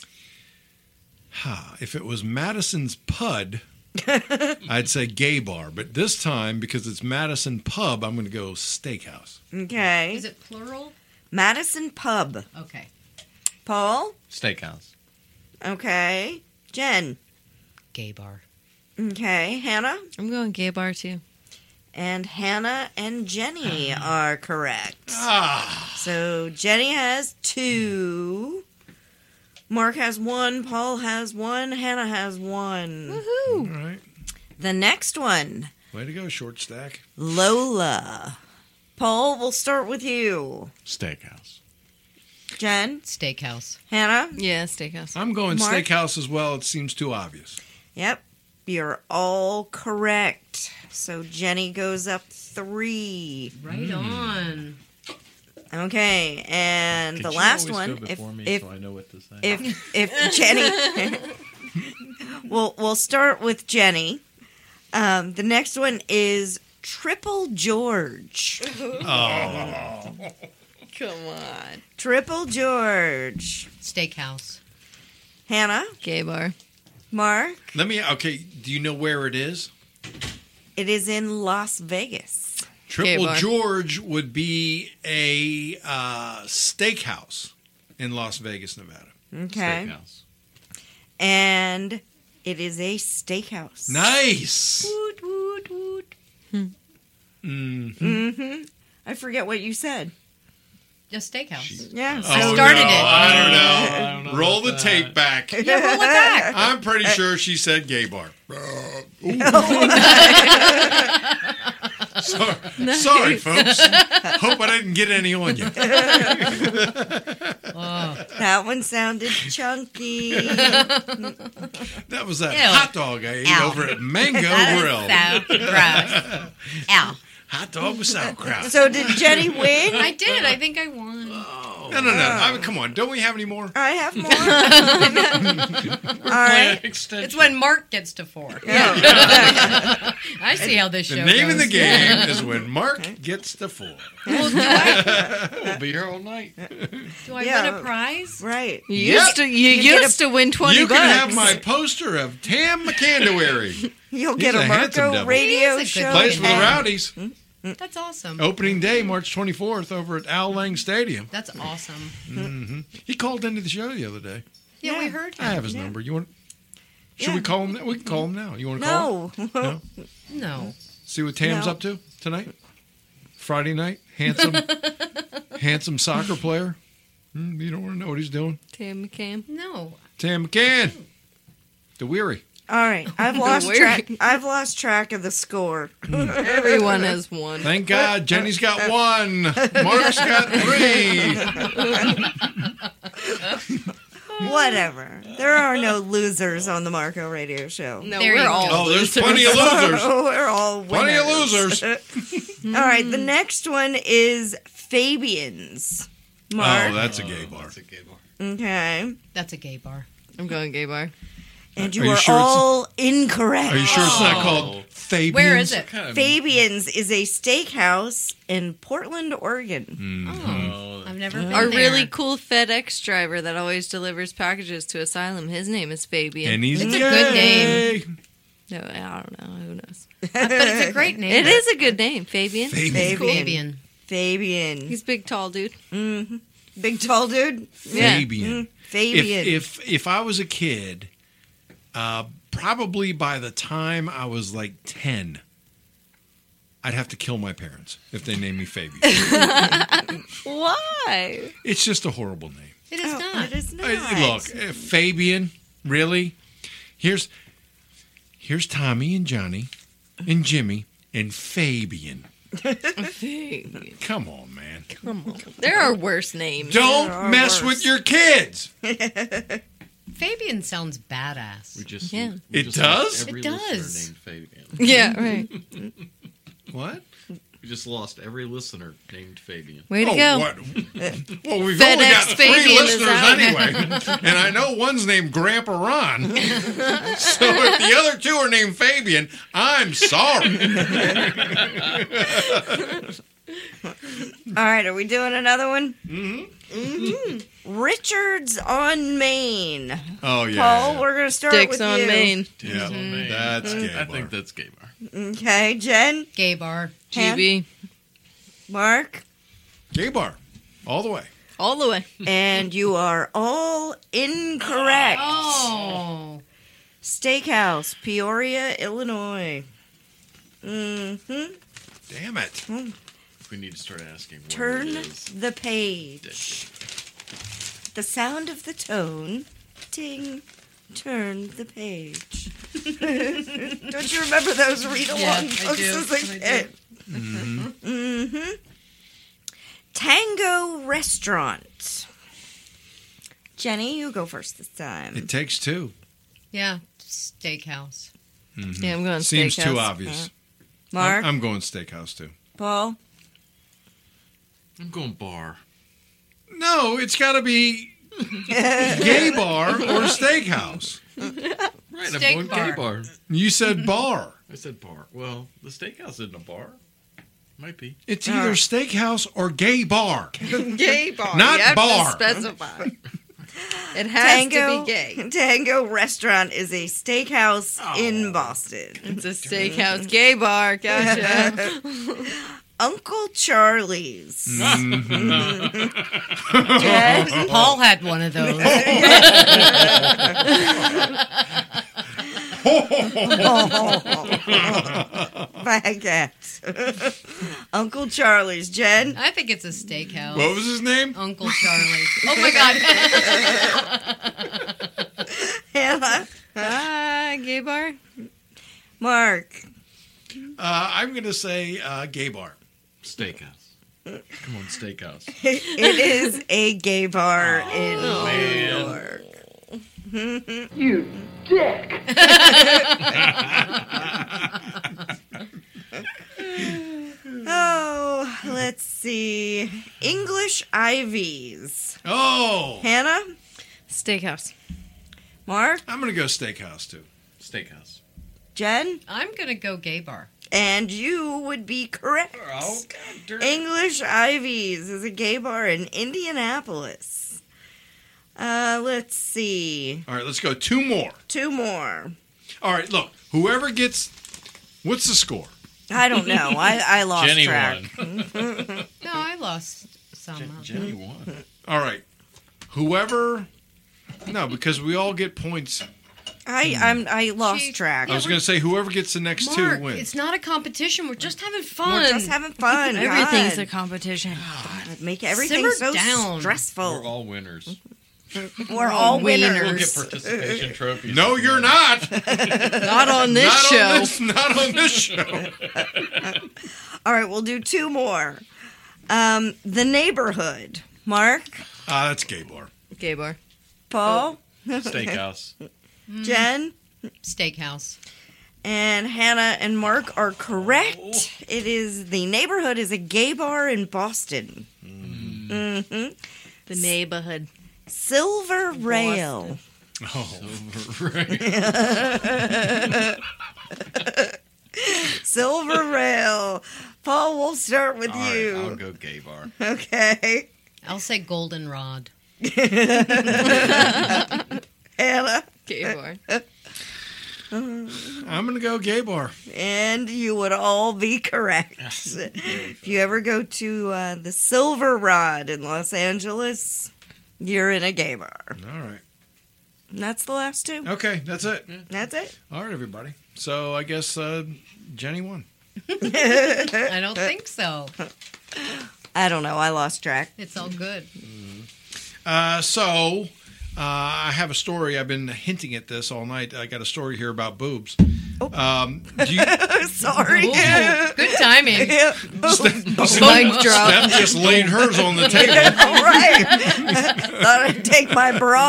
Ha, if it was Madison's Pud, I'd say gay bar. But this time, because it's Madison Pub, I'm going to go steakhouse. Okay. Is it plural? Madison Pub. Okay. Paul? Steakhouse. Okay. Jen? Gay bar. Okay. Hannah? I'm going gay bar too. And Hannah and Jenny are correct. Ah, So Jenny has two. Mark has one. Paul has one. Hannah has one. all right. The next one, Way to go, short stack. Lola. Paul, we'll start with you. Steakhouse. Jen? Steakhouse. Hannah? Yeah, steakhouse. I'm going Mark? steakhouse as well. It seems too obvious. Yep. You're all correct. So Jenny goes up three. Right on. Okay, and Could the you last always one, go if before me if so I know what to say? if if Jenny, we'll we'll start with Jenny. Um, the next one is Triple George. Oh, Come on. Triple George. Steakhouse. Hannah, Gay bar. Mark. let me. Okay, do you know where it is? It is in Las Vegas. Triple bar. George would be a uh, steakhouse in Las Vegas, Nevada. Okay, Steakhouse. and it is a steakhouse. Nice. Woot, woot, woot. Mm. Mm-hmm. I forget what you said. Just steakhouse. Yeah. Oh, I started no, it. I don't know. I don't know Roll the about tape that. back. Yeah, roll it back. I'm pretty sure she said gay bar. sorry, sorry, folks. Hope I didn't get any on you. Oh, That one sounded chunky. That was that Ew. hot dog I ate Ow. over at Mango that Grill. is so gross. Ow. Hot dog with sauerkraut. So did Jenny win? I did. I think I won. No, no, no. I mean, come on. Don't we have any more? I have more. All right. Extension. It's when Mark gets to four. Yeah. I see how this The show name of goes. the game is when Mark gets the four. Well, do I, We'll be here all night. do I Yeah. win a prize? Right. You Yep. used to you, You get used to win twenty You bucks. can have my poster of Tam McCandery. You'll He's get a, a handsome Marco devil. radio He is a good show. Plays for the hat. Rowdies. That's awesome. Opening day, March twenty-fourth, over at Al Lang Stadium. That's awesome. hmm He called into the show the other day. Yeah, we Yeah. heard I him. have his Yeah. number. You want? Should Yeah. we call him? Now? We can call him now. You want to call? Him? No. No. No. See what Tam's No. up to tonight. Friday night, handsome, handsome soccer player. Hmm, you don't want to know what he's doing. Tam McCam. No. Tam McCann, the Weary. All right. I've lost Where- track. I've lost track of the score. Everyone has one. Thank God, Jenny's got one. Mark's got three. Whatever. There are no losers on the Marco Radio Show. No, There we're you all go. Oh, there's plenty of losers. We're all winners. Plenty of losers. All right. The next one is Fabian's. Mark. Oh, that's a gay bar. That's a gay bar. Okay. That's a gay bar. I'm going gay bar. And you Are are, you sure it's- all incorrect. Are you sure it's not Oh. called Fabian's? Where is it? Kind of, Fabian's is a steakhouse in Portland, Oregon. Oh, I've never been Our there. really cool FedEx driver that always delivers packages to Asylum. His name is Fabian. And he's It's a gay. good name. no, I don't know. Who knows? But it's a great name. It is a good name, Fabian. Fabian. Fabian. Fabian. Fabian. He's a big, tall dude. hmm Big tall dude. Yeah. Fabian. Fabian. If, if if I was a kid, uh, probably by the time I was like ten, I'd have to kill my parents if they named me Fabian. Why? It's just a horrible name. It is Oh, not. it is not. Hey, look, uh, Fabian, really? Here's here's Tommy and Johnny and Jimmy and Fabian. Fabian. Come on, man. Come on. There are worse names. Don't are mess worse. with your kids. Fabian sounds badass. We just Yeah. we It just does? have Every It listener does. named Fabian. Yeah, right. What? We We just lost every listener named Fabian. Way to Oh, go. what? Well, we've FedEx only got three Fabian is listeners out. anyway, and I know one's named Grandpa Ron. So if the other two are named Fabian, I'm sorry. All right, are we doing another one? Mm-hmm. Mm-hmm. Richards on Maine. Oh yeah, Paul, yeah. we're gonna start Dicks with on you. Maine. Yeah, Maine. that's gay I bar. think that's gay bar. Okay, Jen, Gay bar. G B. Mark, Gay bar, all the way. All the way. and you are all incorrect. Oh. Steakhouse, Peoria, Illinois. Mm-hmm. Damn it! We need to start asking where Turn it is. the page. The sound of the tone. Ting. Turn the page. Don't you remember those read-along Yeah, I books do. as a I kid? Mm-hmm. Tango Restaurant. Jenny, you go first this time. It takes two. Yeah. Steakhouse. Yeah, I'm going Seems steakhouse. too obvious. Mark, I'm, I'm going steakhouse too. Paul. I'm going bar. No, it's got to be gay bar or steakhouse. Right, Steak I'm going bar. gay bar. You said bar. I said bar. Well, the steakhouse isn't a bar. Might be. It's either steakhouse or gay bar. Gay bar. Not you have bar. To specify. It has Tango, to be gay. Tango Restaurant is a steakhouse in Boston. It's a steakhouse gay bar. Gotcha. Uncle Charlie's. Jen? Paul had one of those. Baguette. Uncle Charlie's. Jen? I think it's a steakhouse. What was his name? Uncle Charlie. Oh my God. Hannah? Ah, gay bar. Mark? Uh, I'm going to say uh, gay bar. Steakhouse. Come on, steakhouse. It is a gay bar in man. New York. You dick! Oh, let's see. English Ivies. Oh, Hannah? Steakhouse. Mark? I'm going to go steakhouse too. Steakhouse. Jen? I'm going to go gay bar. And you would be correct. Oh, God darn. English Ivies is a gay bar in Indianapolis. Uh, let's see. All right, let's go two more. Two more. All right, look, whoever gets, what's the score? I don't know. I, I lost Jenny track. won. No, I lost some. Je- Jenny won. All right, whoever, no, because we all get points. I I'm I lost She- track. I was going to say whoever gets the next Mark, two wins. it's not a competition. We're just having fun. We're just having fun. Everything's God. a competition. Make everything Simmer so down. stressful. We're all winners. We're all winners. We'll get participation trophies. No, you're not. Not on this not show. On this, not on this show. All right, we'll do two more. Um, the Neighborhood. Mark, Ah, that's gay bar. Gay bar. Paul, Steakhouse. Jen, Steakhouse. and Hannah and Mark are correct. It is The Neighborhood is a gay bar in Boston. Mm-hmm. The neighborhood. Silver Rail. Oh, Silver Rail. Paul, we'll start with All right, you. I'll go gay bar. Okay. I'll say goldenrod. Anna. Gay bar. I'm going to go gay bar. And you would all be correct. If you ever go to uh, the Silver Rod in Los Angeles, you're in a gay bar. All right. And that's the last two. Okay, that's it. That's it. All right, everybody. So I guess uh, Jenny won. I don't think so. I don't know. I lost track. It's all good. Uh, so uh, I have a story. I've been hinting at this all night. I got a story here about boobs. Um, do you, Sorry. Ooh, good timing. Yeah. Steph, Mic drop. Steph just laid hers on the table. All right. Thought I'd take my bra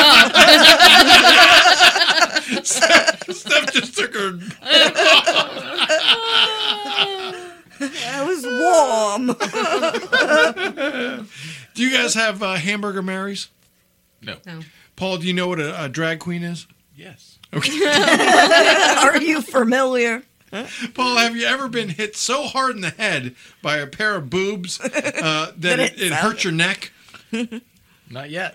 off. Steph just took her. I was warm. Do you guys have uh, Hamburger Marys? No. No. Paul, do you know what a, a drag queen is? Yes. Are you familiar? Paul, have you ever been hit so hard in the head by a pair of boobs uh, that, That it, it it hurt your neck? Not yet.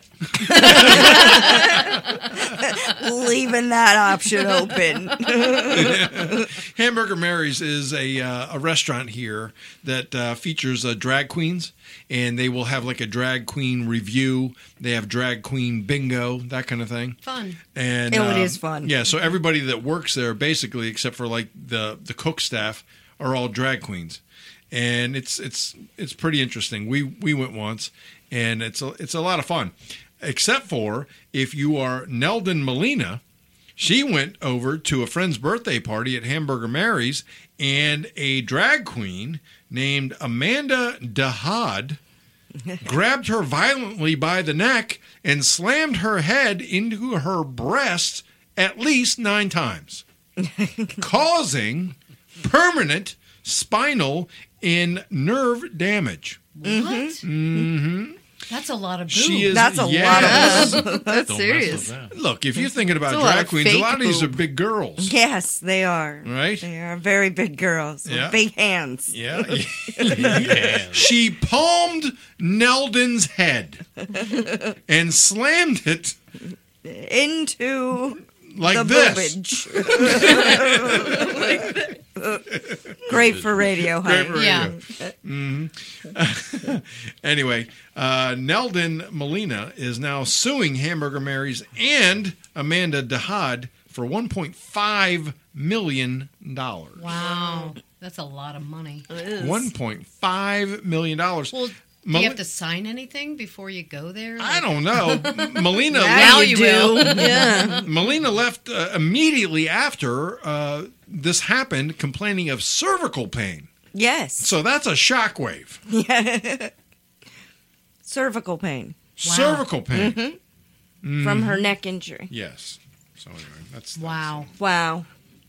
Leaving that option open. Hamburger Mary's is a uh, a restaurant here that uh, features uh, drag queens, and they will have like a drag queen review. They have drag queen bingo, that kind of thing. Fun. And Oh, it um, is fun. Yeah, so everybody that works there, basically, except for like the the cook staff, are all drag queens, and it's it's it's pretty interesting. We we went once, and it's a, it's a lot of fun, except for if you are Neldon Molina. She went over to a friend's birthday party at Hamburger Mary's, and a drag queen named Amanda Dahad grabbed her violently by the neck and slammed her head into her breast at least nine times, causing permanent spinal and nerve damage. What? Mm-hmm. That's a lot of boobs. She is. That's a yes. lot of That's Don't serious. mess with that. Look, if you're thinking about It's a lot drag of queens, a fake lot of these are boob. big girls. Yes, they are. Right? They are very big girls Yeah. with big hands. Yeah. Yeah. She palmed Neldon's head and slammed it Into like the this. boobage. Great for radio, Great honey. for Yeah. radio. Mhm. Anyway, uh, Neldon Molina is now suing Hamburger Mary's and Amanda Dahad for one point five million dollars. Wow. That's a lot of money. one point five million dollars. Well, do Mel- you have to sign anything before you go there? I Like- don't know. Melina Now left, you you will. Yeah. Melina left uh, immediately after uh, this happened, complaining of cervical pain. Yes. So that's a shockwave. Cervical pain Wow. Cervical pain. Mm-hmm. from her neck injury. Yes. So anyway, that's Wow. Wow.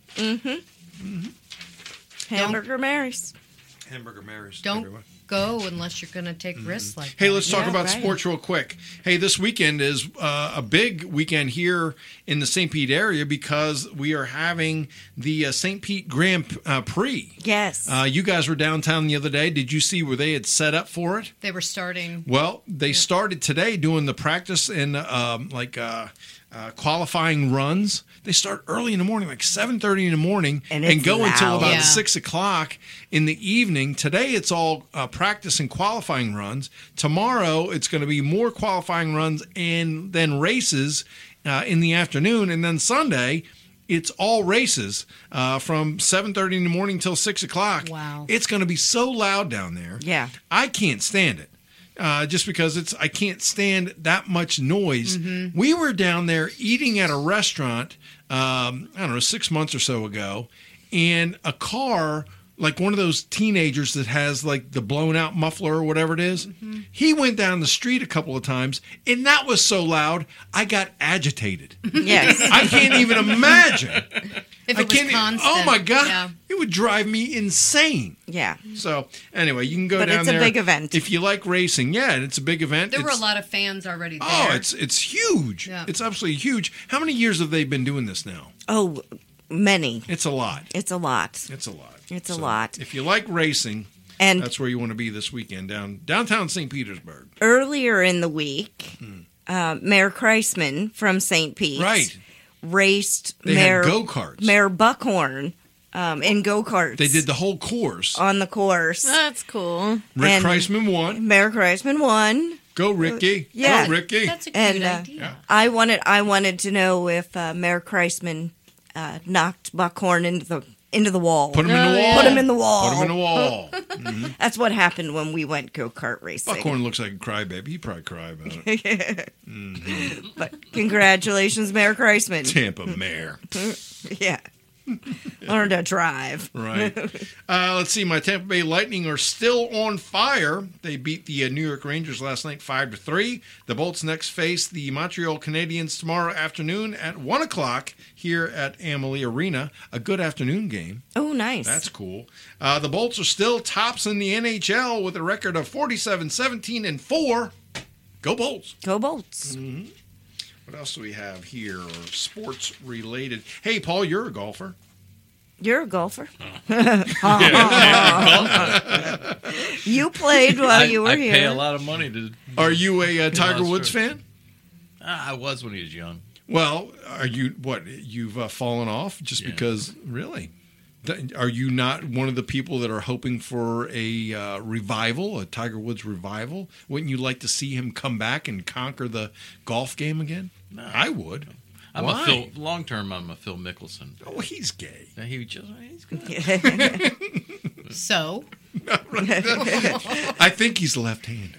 Mm-hmm. Hamburger Mary's. that's Hamburger Mary's. Don't everyone. go unless you're going to take risks like Hey, that. let's talk Yeah, about right. sports real quick. Hey, this weekend is uh, a big weekend here in the Saint Pete area because we are having the uh, Saint Pete Grand uh, Prix. Yes. Uh, you guys were downtown the other day. Did you see where they had set up for it? They were starting. Well, they started today doing the practice and um, like uh, uh, qualifying runs. They start early in the morning, like seven thirty in the morning, And and, it's go until loud. about Yeah. six o'clock in the evening. Today, it's all uh, practice and qualifying runs. Tomorrow, it's going to be more qualifying runs and then races uh, in the afternoon. And then Sunday, it's all races uh, from seven thirty in the morning till six o'clock. Wow. It's going to be so loud down there. Yeah. I can't stand it. Uh, just because it's, I can't stand that much noise. Mm-hmm. We were down there eating at a restaurant, um, I don't know, six months or so ago, and a car, like one of those teenagers that has like the blown out muffler or whatever it is, Mm-hmm. he went down the street a couple of times, and that was so loud, I got agitated. Yes. I can't even imagine. If I it was can't. e- constant. Oh my god, Yeah. it would drive me insane. Yeah. So anyway, you can go But down it's a there. big event. If you like racing, yeah, and it's a big event. There were a It's- lot of fans already there. Oh, it's it's huge. Yeah. It's absolutely huge. How many years have they been doing this now? Oh, many. It's a lot. It's a lot. It's a lot. It's a lot. If you like racing, And that's where you want to be this weekend down downtown Saint Petersburg. earlier in the week, uh, Mayor Kreisman from Saint Pete Right. raced They Mayor, had go-karts. Mayor Buckhorn um, in go-karts. They did the whole course. on the course. That's cool. Rick and- Kreisman won. Mayor Kreisman won. Go Ricky. yeah. Go Ricky. That's a good And uh, idea. I wanted I wanted to know if uh, Mayor Kreisman uh, knocked Buckhorn into the into the wall. Put him in the Oh, wall. yeah. Put him in the wall. Put him in the wall. That's what happened when we went go-kart racing. Buckhorn looks like a crybaby. He'd probably cry about it. But congratulations, Mayor Kreisman. Tampa Mayor. Yeah. Learn to drive. Right. Uh, let's see. My Tampa Bay Lightning are still on fire. They beat the uh, New York Rangers last night five to three. The Bolts next face the Montreal Canadiens tomorrow afternoon at one o'clock here at Amalie Arena. A good afternoon game. Oh, nice. That's cool. Uh, the Bolts are still tops in the N H L with a record of forty-seven, seventeen, and four. Go Bolts. Go Bolts. Mm-hmm. What else do we have here? Sports related. Hey, Paul, you're a golfer. You're a golfer. Yeah, You played while I, you were I here. pay a lot of money to. Are you a uh, Tiger No, Woods sure. fan? Ah, I was when he was young. Well, are you what? You've uh, fallen off just Yeah. because? Really? Th- Are you not one of the people that are hoping for a uh, revival, a Tiger Woods revival? Wouldn't you like to see him come back and conquer the golf game again? No. I would. I'm Why? a Phil. Long term, I'm a Phil Mickelson. Oh, he's gay. Now, He just he's good. So, I think he's left-handed.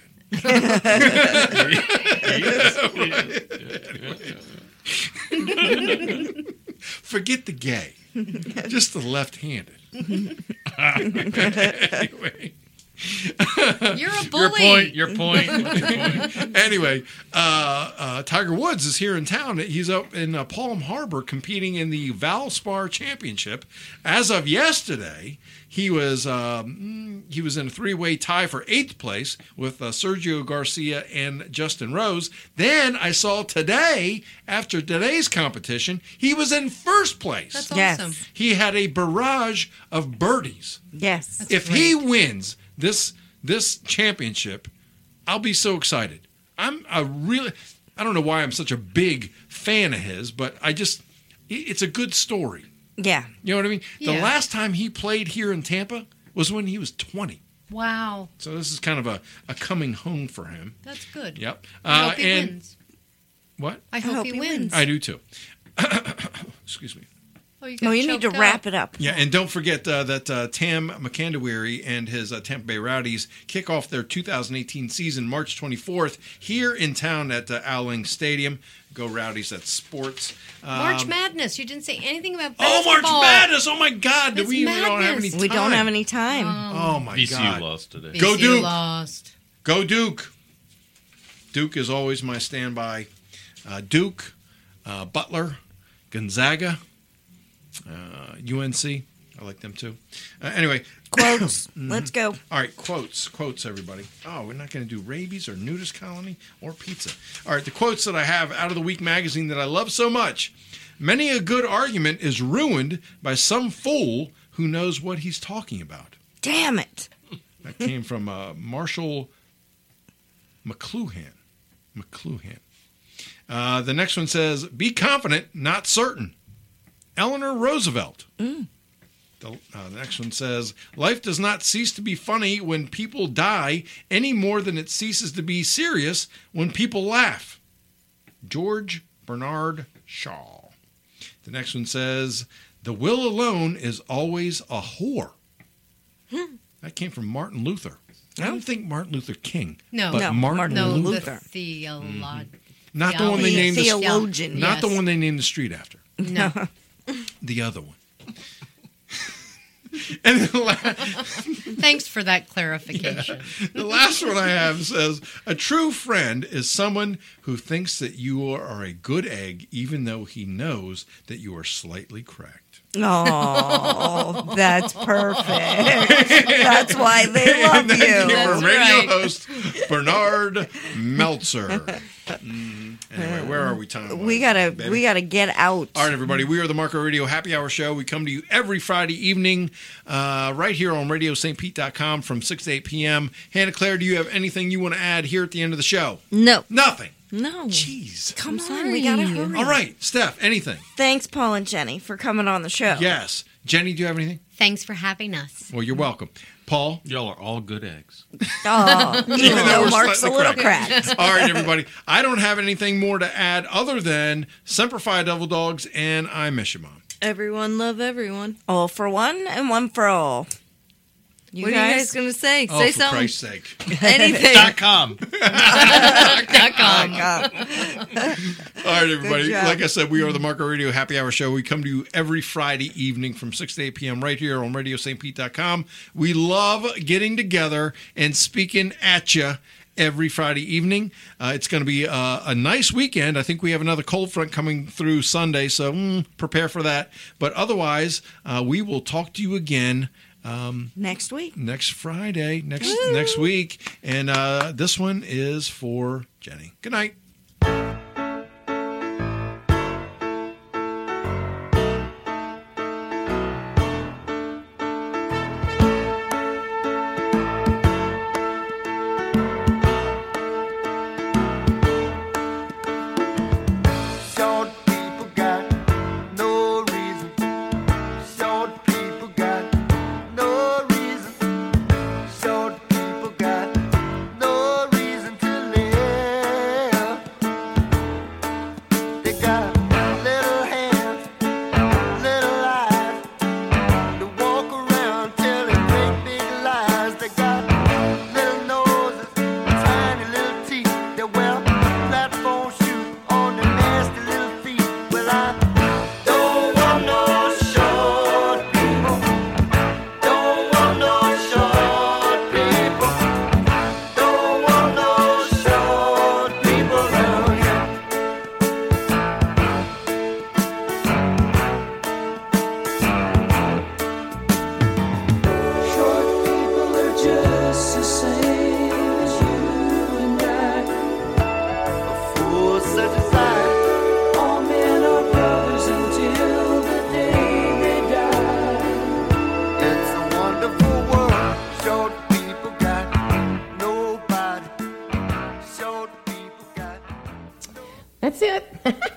Forget the gay. Just the left-handed. Anyway. you're a Your bully. point. Your point. Your point. Anyway, uh, uh, Tiger Woods is here in town. He's up in uh, Palm Harbor competing in the Valspar Championship. As of yesterday, he was um, he was in a three-way tie for eighth place with uh, Sergio Garcia and Justin Rose. Then I saw today, after today's competition, he was in first place. That's Yes. awesome. He had a barrage of birdies. Yes. If he wins this this championship, I'll be so excited. I'm a really I don't know why I'm such a big fan of his, but I just it's a good story. Yeah. You know what I mean? The Yeah. last time he played here in Tampa was when he was twenty. Wow, So this is kind of a, a coming home for him. that's good. Yep. I Uh, hope he and wins. what? I hope, hope he, he wins. wins. I do too. Excuse me. Oh, you, No, got you need to choked wrap up. it up. Yeah, and don't forget uh, that uh, Tam McCandawary and his uh, Tampa Bay Rowdies kick off their two thousand eighteen season March twenty-fourth here in town at uh, Owling Stadium. Go Rowdies, that's sports. March Um, Madness. You didn't say anything about Oh, basketball. March Madness! Oh my God, do It's we even don't have any madness. time? We don't have any time. Oh my V C U God! lost today. B C U Go Duke. lost. Go Duke! Duke is always my standby. Uh, Duke, uh, Butler, Gonzaga, uh, U N C. I like them too. Uh, anyway, Quotes. Let's go. all right, quotes, quotes, everybody. Oh, we're not going to do rabies or nudist colony or pizza. All right, the quotes that I have out of the Week magazine that I love so much. Many a good argument is ruined by some fool who knows what he's talking about. Damn it. That came from uh, Marshall McLuhan. McLuhan. Uh, the next one says, be confident, not certain. Eleanor Roosevelt. Mm. The, uh, the next one says, life does not cease to be funny when people die any more than it ceases to be serious when people laugh. George Bernard Shaw. The next one says, the will alone is always a whore. That came from Martin Luther. I don't think Martin Luther King. No. but No, Martin, Martin No, Luther. the theolog- Not the one they theology- named the, Theologian. not the yes. one they named the street after. No. The other one. And the, la- Thanks for that clarification. the last one I have says, a true friend is someone who thinks that you are a good egg even though he knows that you are slightly cracked. Oh, that's perfect. That's why they love And that you. came from That's radio right. host Bernard Meltzer. Mhm. Anyway, where are we time? We gotta, baby? we gotta get out. All right, everybody. We are the Marco Radio Happy Hour Show. We come to you every Friday evening uh, right here on radio st pete dot com from six to eight p.m. Hannah Claire, do you have anything you want to add here at the end of the show? No. Nothing. No. Jeez. Come I'm on, we gotta sorry. hurry. All right, Steph, anything? Thanks, Paul and Jenny, for coming on the show. Yes. Jenny, do you have anything? Thanks for having us. Well, you're welcome. Paul? Y'all are all good eggs. Oh, even Even though though we're Mark's a slightly little cracked. cracked. All right, everybody. I don't have anything more to add other than Semper Fi Devil Dogs and I miss you, Mom. Everyone love everyone. All for one and one for all. You What are you guys guys going to say? Oh, say for something. Christ's sake. Anything. Dot com. Dot com. All right, everybody. job. Like I said, we are the Marco Radio Happy Hour Show. We come to you every Friday evening from six to eight p.m. right here on radio st pete dot com. We love getting together and speaking at you every Friday evening. Uh, it's going to be uh, a nice weekend. I think we have another cold front coming through Sunday, so mm, prepare for that. But otherwise, uh, we will talk to you again um, next week. next Friday, next next week. And uh, this one is for Jenny. Good night. Short people got no reason. Short people got no reason. Short people got no reason to live. They got little hands, little eyes. They walk around telling great big lies. They got little noses, tiny little teeth. They wear platform shoes on their nasty little feet. Well, I don't want no short people. Don't want no short people. Don't want no short people around here. Short people are just the same as you and I. Fool such as I. All men are brothers until the day they die. It's a wonderful world. Short people got nobody. Short people got That's it.